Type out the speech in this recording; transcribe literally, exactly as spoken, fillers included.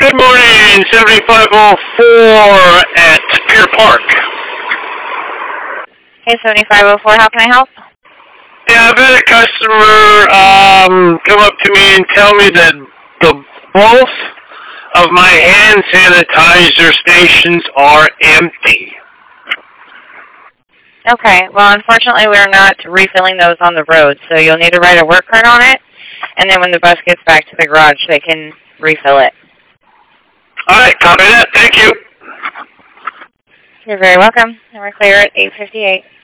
Good morning, seventy-five oh four at Pier Park. Hey, seventy-five oh four, how can I help? Yeah, I've had a customer um, come up to me and tell me that the both of my hand sanitizer stations are empty. Okay, well, unfortunately, we're not refilling those on the road, so you'll need to write a work card on it, and then when the bus gets back to the garage, they can refill it. All right, copy that. Thank you. You're very welcome, and we're clear at eight fifty-eight.